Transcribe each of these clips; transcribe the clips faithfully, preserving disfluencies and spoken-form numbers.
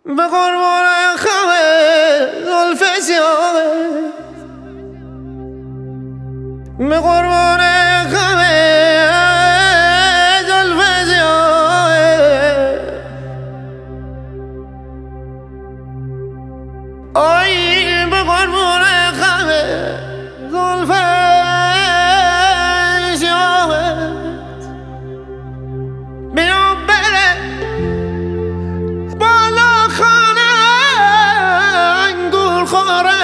به قربان خم زلف سیاه، به قربان خم زلف سیاه، آی به قربان خم زلف سیاه، بیا بره بالا خانه گل خوره،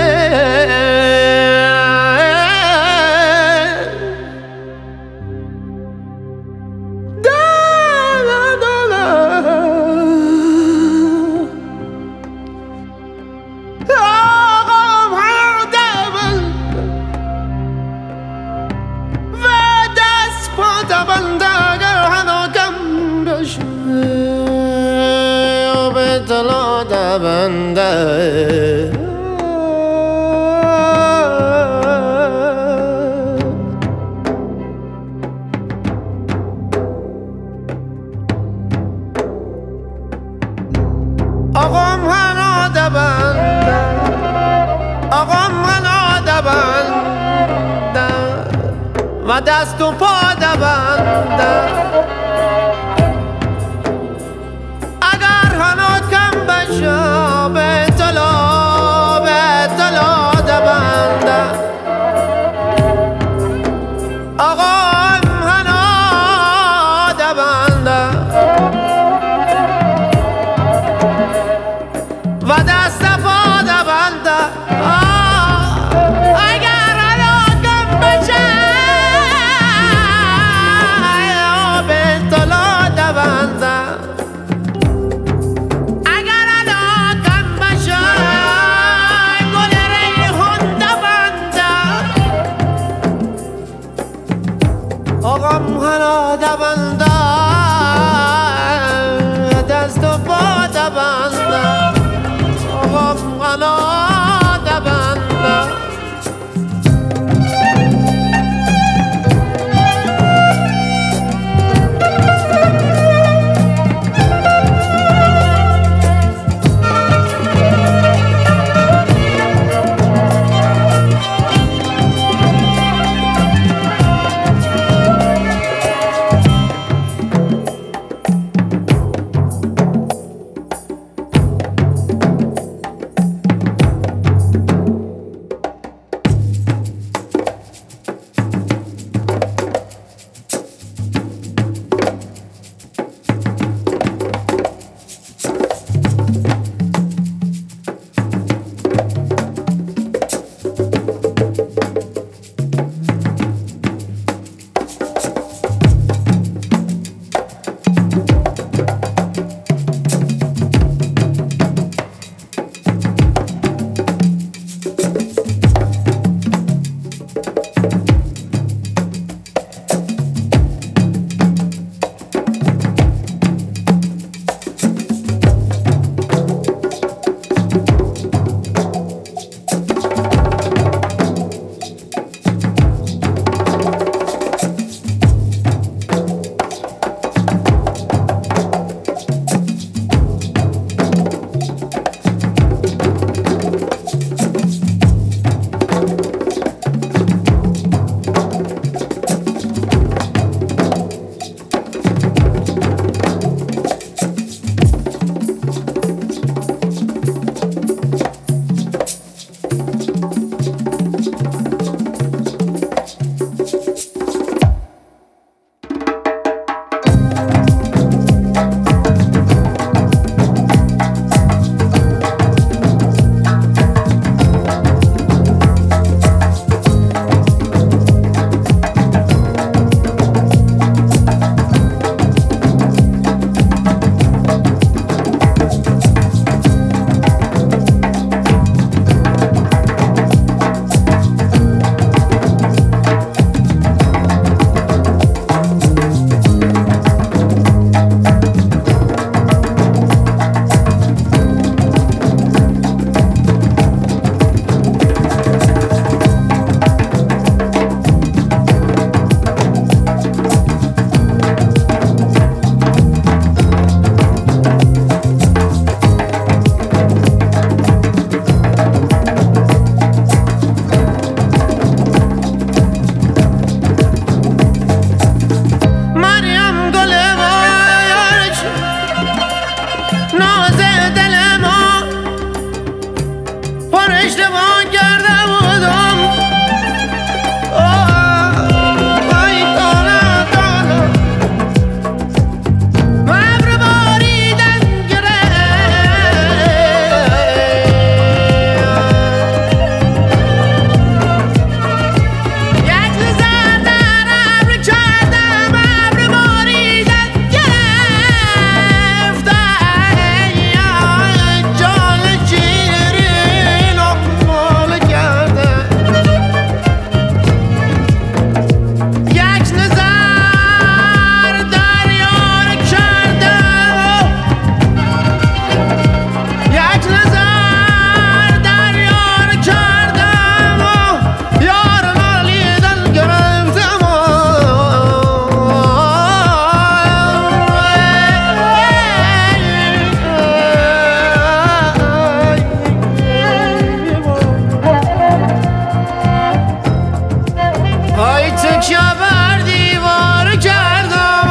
بنده آقام هنو دبنده، آقام هنو دبنده و دست و پا دبنده، اگر هنو کم بشه به طلا به طلا دبنده، آقام هنو دبنده و دست پا دبنده، اگر هنو کم بشه به طلا دبنده، آقام هنو دبنده دست و پا دبنده، آقام هنو دبنده. ناز دل ما پر اشتباه کرده بودم آی دانا دانا مبر باریدن گره یک نظر در ابر کردم مبر باریدن گرفت جان شیرین آمال کرده یک نظر در یار کردم یک نظر در یار کردم یار نالیدن گرفتم های تکیه بر دیوار کردم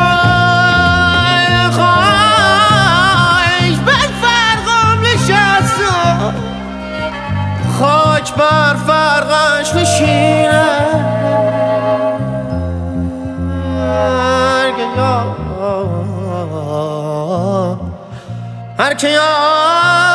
خاک بر فرقم نشستم خاک بر فرقش نشینه هر که یار هر که یار